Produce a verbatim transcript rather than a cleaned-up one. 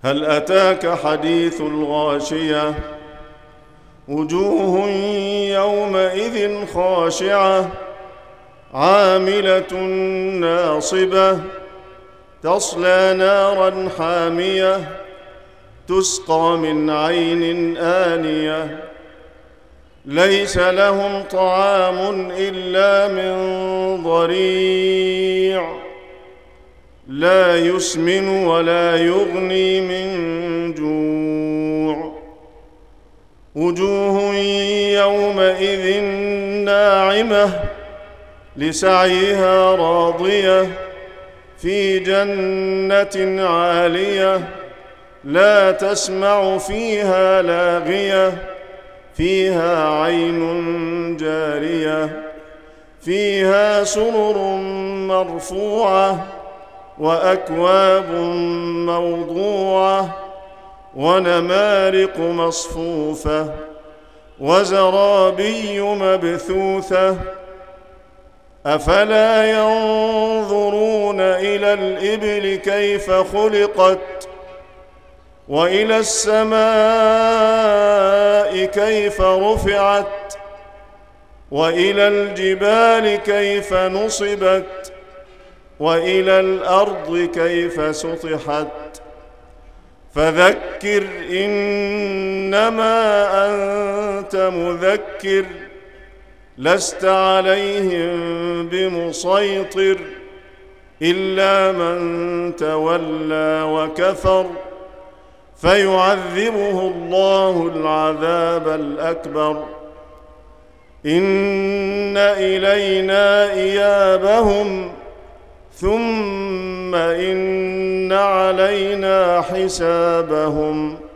هل أتاك حديث الغاشية وجوه يومئذ خاشعة عاملة ناصبة تصلى نارا حامية تسقى من عين آنية ليس لهم طعام إلا من ضريع لا يسمن ولا يغني من جوع وجوه يومئذ ناعمة لسعيها راضية في جنة عالية لا تسمع فيها لاغية فيها عين جارية فيها سرر مرفوعة وأكواب موضوعة ونمارق مصفوفة وزرابي مبثوثة أفلا ينظرون إلى الإبل كيف خلقت وإلى السماء كيف رفعت وإلى الجبال كيف نصبت وإلى الأرض كيف سطحت فذكر إنما أنت مذكر لست عليهم بمسيطر إلا من تولى وكفر فيعذبه الله العذاب الأكبر إن إلينا إيابهم ثم إن علينا حسابهم